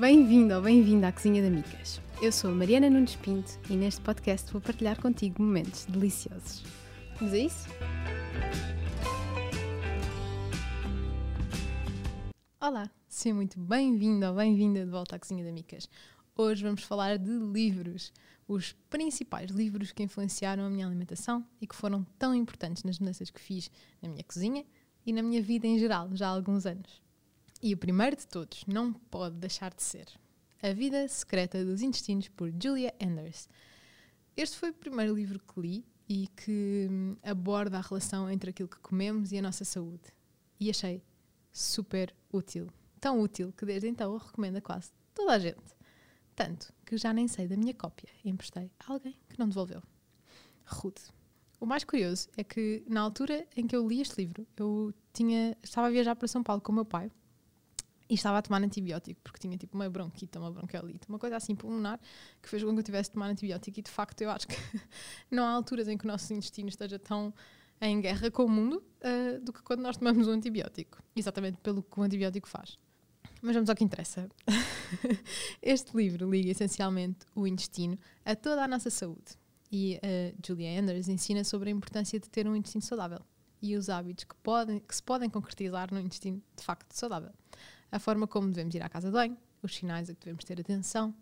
Bem-vindo ou bem-vinda à Cozinha de Amigas. Eu sou a Mariana Nunes Pinto e neste podcast vou partilhar contigo momentos deliciosos. Vamos a isso? Olá, seja muito bem-vindo ou bem-vinda de volta à Cozinha de Amigas. Hoje vamos falar de livros, os principais livros que influenciaram a minha alimentação e que foram tão importantes nas mudanças que fiz na minha cozinha e na minha vida em geral, já há alguns anos. E o primeiro de todos não pode deixar de ser A Vida Secreta dos Intestinos, por Julia Enders. Este foi o primeiro livro que li e que aborda a relação entre aquilo que comemos e a nossa saúde. E achei super útil. Tão útil que desde então eu recomendo a quase toda a gente. Tanto que já nem sei da minha cópia e emprestei a alguém que não devolveu. Rude. O mais curioso é que na altura em que eu li este livro, estava a viajar para São Paulo com o meu pai e estava a tomar antibiótico, porque tinha tipo uma bronquite, uma bronquiolite, uma coisa assim pulmonar, que fez com que eu tivesse de tomar antibiótico. E de facto eu acho que não há alturas em que o nosso intestino esteja tão em guerra com o mundo do que quando nós tomamos um antibiótico. Exatamente pelo que o antibiótico faz. Mas vamos ao que interessa. Este livro liga essencialmente o intestino a toda a nossa saúde. E a Julia Enders ensina sobre a importância de ter um intestino saudável e os hábitos que se podem concretizar num intestino de facto saudável. A forma como devemos ir à casa de banho, os sinais a que devemos ter atenção.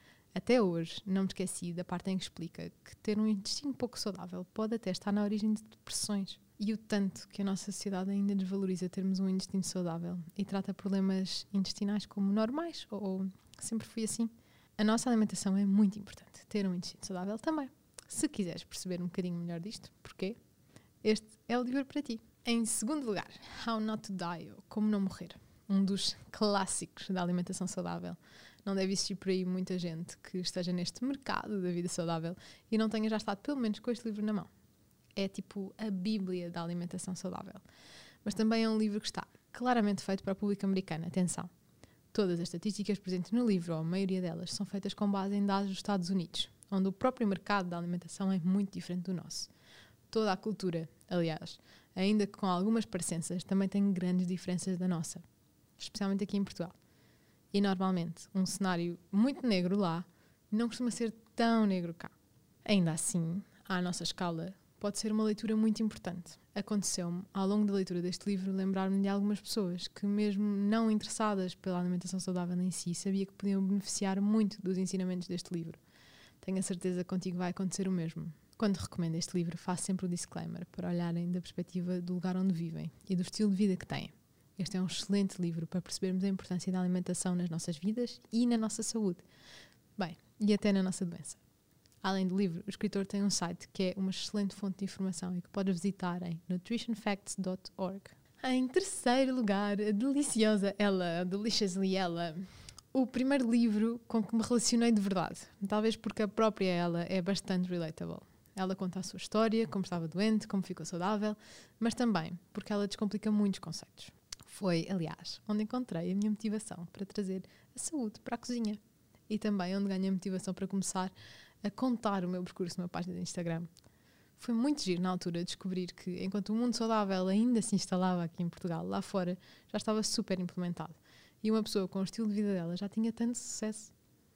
Até hoje não me esqueci da parte em que explica que ter um intestino pouco saudável pode até estar na origem de depressões. E o tanto que a nossa sociedade ainda desvaloriza termos um intestino saudável e trata problemas intestinais como normais, ou sempre foi assim. A nossa alimentação é muito importante. Ter um intestino saudável também. Se quiseres perceber um bocadinho melhor disto, porquê? Este é o livro para ti. Em segundo lugar, How Not to Die, ou Como Não Morrer. Um dos clássicos da alimentação saudável. Não deve existir por aí muita gente que esteja neste mercado da vida saudável e não tenha já estado pelo menos com este livro na mão. É tipo a bíblia da alimentação saudável. Mas também é um livro que está claramente feito para o público americano. Atenção! Todas as estatísticas presentes no livro, ou a maioria delas, são feitas com base em dados dos Estados Unidos, onde o próprio mercado da alimentação é muito diferente do nosso. Toda a cultura, aliás, ainda que com algumas parecenças, também tem grandes diferenças da nossa. Especialmente aqui em Portugal. E normalmente um cenário muito negro lá não costuma ser tão negro cá. Ainda assim, à nossa escala, pode ser uma leitura muito importante. Aconteceu-me, ao longo da leitura deste livro, lembrar-me de algumas pessoas que, mesmo não interessadas pela alimentação saudável em si, sabia que podiam beneficiar muito dos ensinamentos deste livro. Tenho a certeza que contigo vai acontecer o mesmo. Quando recomendo este livro, faço sempre o disclaimer para olharem da perspectiva do lugar onde vivem e do estilo de vida que têm. Este é um excelente livro para percebermos a importância da alimentação nas nossas vidas e na nossa saúde. Bem, e até na nossa doença. Além do livro, o escritor tem um site que é uma excelente fonte de informação e que podes visitar em nutritionfacts.org. Em terceiro lugar, a deliciosa Ella, Deliciously Ella. O primeiro livro com que me relacionei de verdade. Talvez porque a própria Ella é bastante relatable. Ela conta a sua história, como estava doente, como ficou saudável, mas também porque ela descomplica muitos conceitos. Foi, aliás, onde encontrei a minha motivação para trazer a saúde para a cozinha. E também onde ganhei a motivação para começar a contar o meu percurso numa página de Instagram. Foi muito giro na altura descobrir que, enquanto o mundo saudável ainda se instalava aqui em Portugal, lá fora já estava super implementado. E uma pessoa com o estilo de vida dela já tinha tanto sucesso.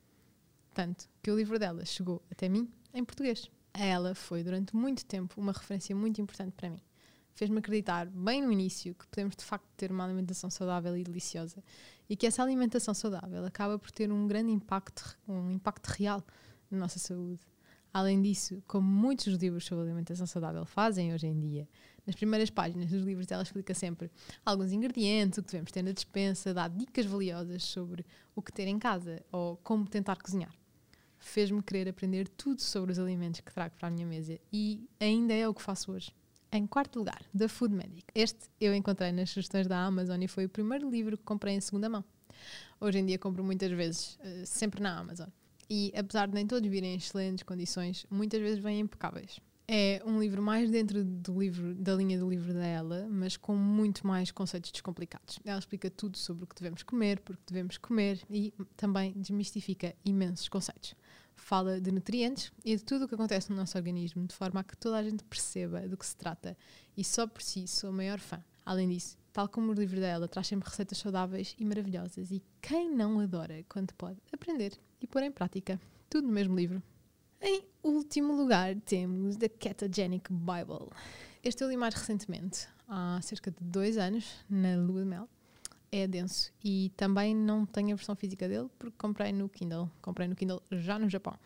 Tanto que o livro dela chegou até mim em português. Ela foi, durante muito tempo, uma referência muito importante para mim. Fez-me acreditar, bem no início, que podemos de facto ter uma alimentação saudável e deliciosa e que essa alimentação saudável acaba por ter um grande impacto real na nossa saúde. Além disso, como muitos dos livros sobre alimentação saudável fazem hoje em dia, nas primeiras páginas dos livros ela explica sempre alguns ingredientes, o que devemos ter na despensa, dá dicas valiosas sobre o que ter em casa ou como tentar cozinhar. Fez-me querer aprender tudo sobre os alimentos que trago para a minha mesa e ainda é o que faço hoje. Em quarto lugar, The Food Medic. Este eu encontrei nas sugestões da Amazon e foi o primeiro livro que comprei em segunda mão. Hoje em dia compro muitas vezes, sempre na Amazon. E apesar de nem todos virem em excelentes condições, muitas vezes vêm impecáveis. É um livro mais dentro da linha do livro dela, mas com muito mais conceitos descomplicados. Ela explica tudo sobre o que devemos comer, porque devemos comer e também desmistifica imensos conceitos. Fala de nutrientes e de tudo o que acontece no nosso organismo, de forma a que toda a gente perceba do que se trata. E só por si sou a maior fã. Além disso, tal como o livro dela, traz sempre receitas saudáveis e maravilhosas. E quem não adora quando pode aprender e pôr em prática tudo no mesmo livro? Em último lugar, temos The Ketogenic Bible. Este eu li mais recentemente, há cerca de 2 anos, na lua de mel. É denso e também não tenho a versão física dele porque comprei no Kindle já no Japão.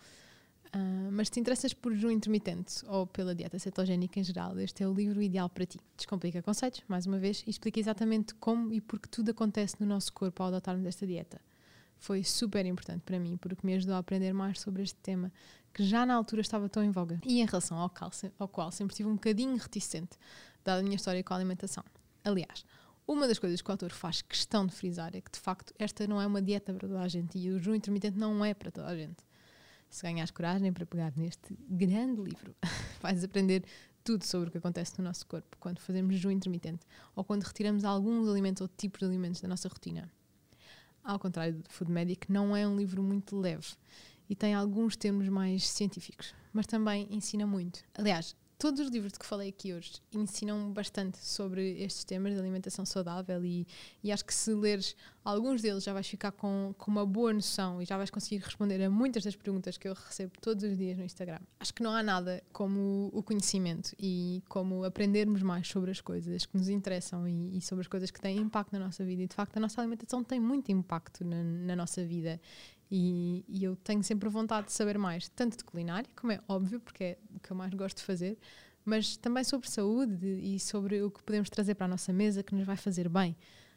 Mas se te interessas por jejum intermitente ou pela dieta cetogénica em geral, este é o livro ideal para ti. Descomplica conceitos, mais uma vez, e explica exatamente como e porque tudo acontece no nosso corpo ao adotarmos esta dieta. Foi super importante para mim porque me ajudou a aprender mais sobre este tema que já na altura estava tão em voga e em relação ao qual sempre estive um bocadinho reticente, dada a minha história com a alimentação. Aliás, uma das coisas que o autor faz questão de frisar é que, de facto, esta não é uma dieta para toda a gente e o jejum intermitente não é para toda a gente. Se ganhares coragem para pegar neste grande livro, vais aprender tudo sobre o que acontece no nosso corpo quando fazemos jejum intermitente ou quando retiramos alguns alimentos ou tipos de alimentos da nossa rotina. Ao contrário do Food Medic, não é um livro muito leve e tem alguns termos mais científicos, mas também ensina muito. Aliás, todos os livros de que falei aqui hoje ensinam bastante sobre estes temas de alimentação saudável e acho que se leres alguns deles já vais ficar com uma boa noção e já vais conseguir responder a muitas das perguntas que eu recebo todos os dias no Instagram. Acho que não há nada como o conhecimento e como aprendermos mais sobre as coisas que nos interessam e sobre as coisas que têm impacto na nossa vida. E de facto a nossa alimentação tem muito impacto na nossa vida. E eu tenho sempre vontade de saber mais, tanto de culinária, como é óbvio, porque é o que eu mais gosto de fazer, mas também sobre saúde e sobre o que podemos trazer para a nossa mesa que nos vai fazer bem.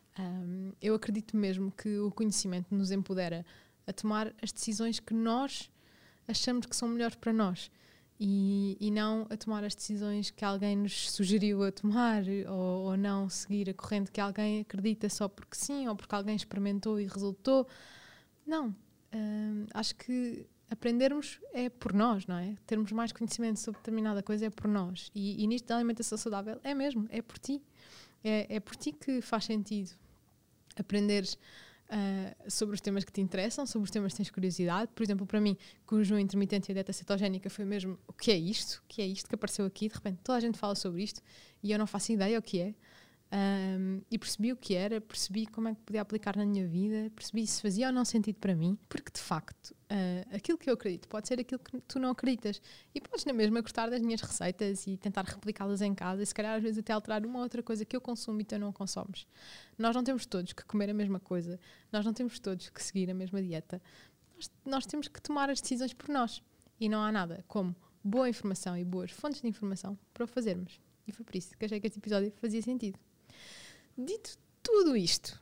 Eu acredito mesmo que o conhecimento nos empodera a tomar as decisões que nós achamos que são melhores para nós e não a tomar as decisões que alguém nos sugeriu a tomar ou não seguir a corrente que alguém acredita só porque sim ou porque alguém experimentou e resultou. Não. Acho que aprendermos é por nós, não é? Termos mais conhecimento sobre determinada coisa é por nós. E nisto da alimentação saudável é mesmo, é por ti. É por ti que faz sentido aprenderes sobre os temas que te interessam, sobre os temas que tens curiosidade. Por exemplo, para mim, com o jejum intermitente e a dieta cetogénica foi mesmo o que é isto? O que é isto que apareceu aqui? De repente toda a gente fala sobre isto e eu não faço ideia o que é. E percebi o que era, percebi como é que podia aplicar na minha vida, percebi se fazia ou não sentido para mim, porque de facto aquilo que eu acredito pode ser aquilo que tu não acreditas e podes na mesma gostar das minhas receitas e tentar replicá-las em casa e se calhar às vezes até alterar uma outra coisa que eu consumo e tu não consomes. Nós não temos todos que comer a mesma coisa, nós não temos todos que seguir a mesma dieta, nós temos que tomar as decisões por nós e não há nada como boa informação e boas fontes de informação para o fazermos e foi por isso que achei que este episódio fazia sentido. Dito tudo isto,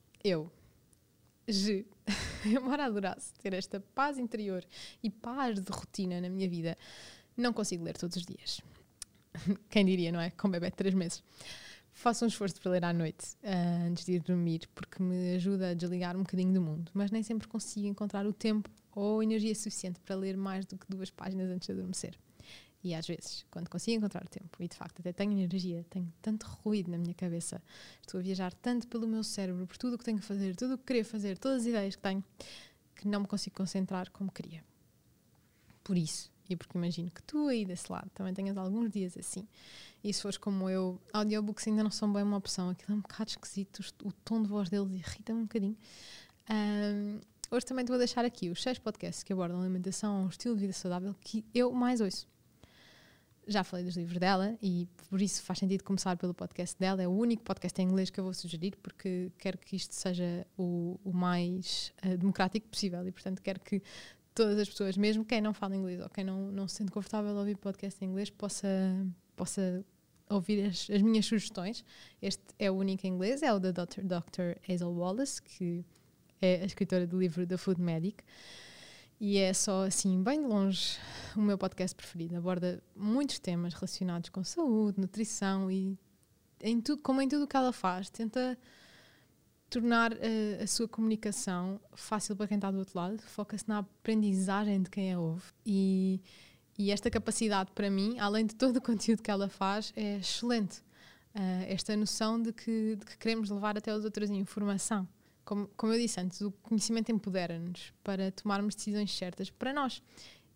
embora adorasse ter esta paz interior e paz de rotina na minha vida, não consigo ler todos os dias. Quem diria, não é? Com bebê de 3 meses. Faço um esforço para ler à noite, antes de ir dormir, porque me ajuda a desligar um bocadinho do mundo, mas nem sempre consigo encontrar o tempo ou energia suficiente para ler mais do que 2 páginas antes de adormecer. E às vezes, quando consigo encontrar o tempo, e de facto até tenho energia, tenho tanto ruído na minha cabeça, estou a viajar tanto pelo meu cérebro, por tudo o que tenho que fazer, tudo o que queria fazer, todas as ideias que tenho, que não me consigo concentrar como queria. Por isso, e porque imagino que tu aí desse lado também tenhas alguns dias assim, e se fores como eu, audiobooks ainda não são bem uma opção, aquilo é um bocado esquisito, o tom de voz deles irrita-me um bocadinho. Hoje também te vou deixar aqui os 6 podcasts que abordam a alimentação, um estilo de vida saudável que eu mais ouço. Já falei dos livros dela e por isso faz sentido começar pelo podcast dela. É o único podcast em inglês que eu vou sugerir porque quero que isto seja o mais democrático possível e, portanto, quero que todas as pessoas, mesmo quem não fala inglês ou quem não se sente confortável a ouvir podcast em inglês, possa ouvir as minhas sugestões. Este é o único em inglês, é o da Dr. Hazel Wallace, que é a escritora do livro The Food Medic. E é só assim, bem de longe, o meu podcast preferido. Aborda muitos temas relacionados com saúde, nutrição e como em tudo o que ela faz, tenta tornar a sua comunicação fácil para quem está do outro lado, foca-se na aprendizagem de quem a ouve. E esta capacidade, para mim, além de todo o conteúdo que ela faz, é excelente. Esta noção de que queremos levar até os outros a informação. Como eu disse antes, o conhecimento empodera-nos para tomarmos decisões certas para nós.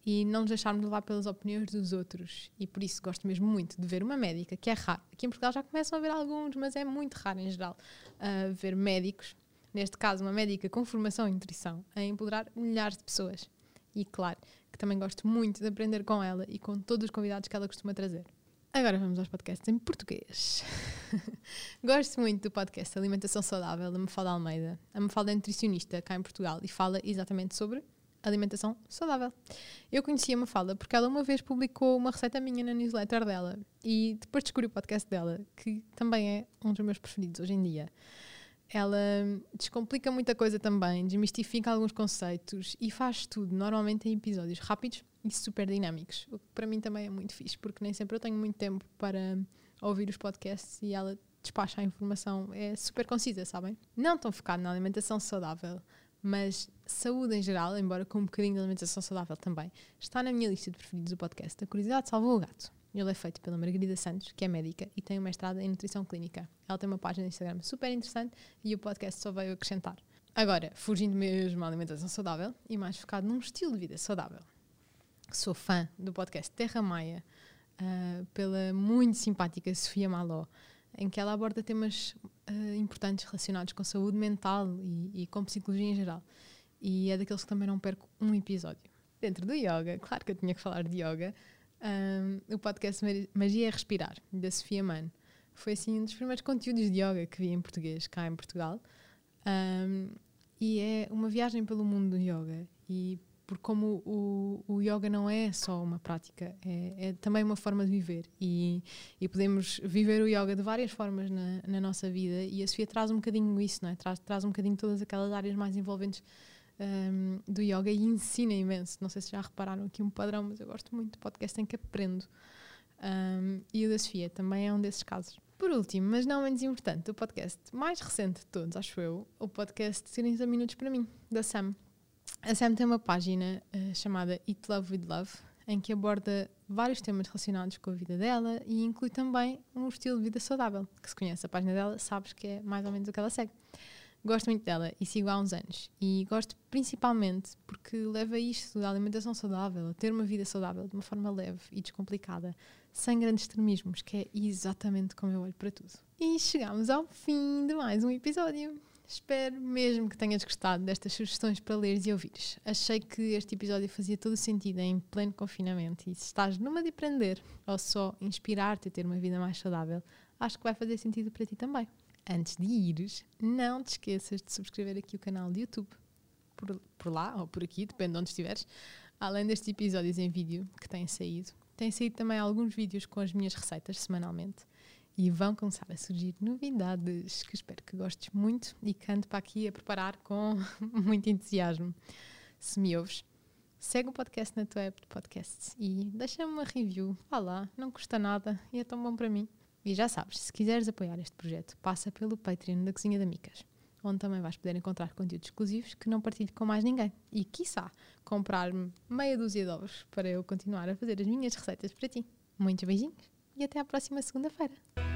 e não nos deixarmos levar pelas opiniões dos outros. E por isso gosto mesmo muito de ver uma médica, que é raro. Aqui em Portugal já começam a ver alguns, mas é muito raro em geral ver médicos, neste caso uma médica com formação em nutrição, a empoderar milhares de pessoas. E claro, que também gosto muito de aprender com ela e com todos os convidados que ela costuma trazer. Agora vamos aos podcasts em português. Gosto muito do podcast Alimentação Saudável, da Mafalda Almeida. A Mafalda é nutricionista cá em Portugal e fala exatamente sobre alimentação saudável. Eu conhecia a Mafalda porque ela uma vez publicou uma receita minha na newsletter dela e depois descobri o podcast dela, que também é um dos meus preferidos hoje em dia. Ela descomplica muita coisa também, desmistifica alguns conceitos e faz tudo, normalmente em episódios rápidos e super dinâmicos, o que para mim também é muito fixe, porque nem sempre eu tenho muito tempo para ouvir os podcasts e ela despacha a informação, é super concisa, sabem? Não tão focado na alimentação saudável, mas saúde em geral, embora com um bocadinho de alimentação saudável também, está na minha lista de preferidos do podcast. A Curiosidade Salvou o Gato. Ele é feito pela Margarida Santos, que é médica e tem um mestrado em nutrição clínica. Ela tem uma página no Instagram super interessante e o podcast só veio acrescentar. Agora, fugindo mesmo à alimentação saudável e mais focado num estilo de vida saudável. Sou fã do podcast Terra Maia, pela muito simpática Sofia Maló, em que ela aborda temas importantes relacionados com saúde mental e com psicologia em geral. E é daqueles que também não perco um episódio. Dentro do yoga, claro que eu tinha que falar de yoga, o podcast Magia é Respirar, da Sofia Mann. Foi assim um dos primeiros conteúdos de yoga que vi em português, cá em Portugal. E é uma viagem pelo mundo do yoga. E por como o yoga não é só uma prática, é também uma forma de viver. E podemos viver o yoga de várias formas na nossa vida. E a Sofia traz um bocadinho isso, não é? Traz um bocadinho todas aquelas áreas mais envolventes do yoga e ensina imenso. Não sei se já repararam aqui um padrão, mas eu gosto muito de podcast em que aprendo. E o da Sofia também é um desses casos. Por último, mas não menos importante, o podcast mais recente de todos, acho eu, o podcast 30 Minutos para Mim, da Sam. A Sam tem uma página chamada Eat Love with Love, em que aborda vários temas relacionados com a vida dela e inclui também um estilo de vida saudável. Que se conhece a página dela, sabes que é mais ou menos o que ela segue. Gosto muito dela e sigo há uns anos. E gosto principalmente porque leva isto da alimentação saudável, a ter uma vida saudável de uma forma leve e descomplicada, sem grandes extremismos, que é exatamente como eu olho para tudo. E chegamos ao fim de mais um episódio. Espero mesmo que tenhas gostado destas sugestões para leres e ouvires. Achei que este episódio fazia todo o sentido em pleno confinamento e se estás numa de aprender ou só inspirar-te a ter uma vida mais saudável, acho que vai fazer sentido para ti também. Antes de ires, não te esqueças de subscrever aqui o canal de YouTube, por lá ou por aqui, depende de onde estiveres. Além destes episódios em vídeo que têm saído também alguns vídeos com as minhas receitas semanalmente e vão começar a surgir novidades que espero que gostes muito e que ando para aqui a preparar com muito entusiasmo. Se me ouves, segue o podcast na tua app de podcasts e deixa-me uma review. Vá lá, não custa nada e é tão bom para mim. E já sabes, se quiseres apoiar este projeto, passa pelo Patreon da Cozinha da Micas, onde também vais poder encontrar conteúdos exclusivos que não partilho com mais ninguém. E, quiçá, comprar-me meia dúzia de ovos para eu continuar a fazer as minhas receitas para ti. Muitos beijinhos e até à próxima segunda-feira.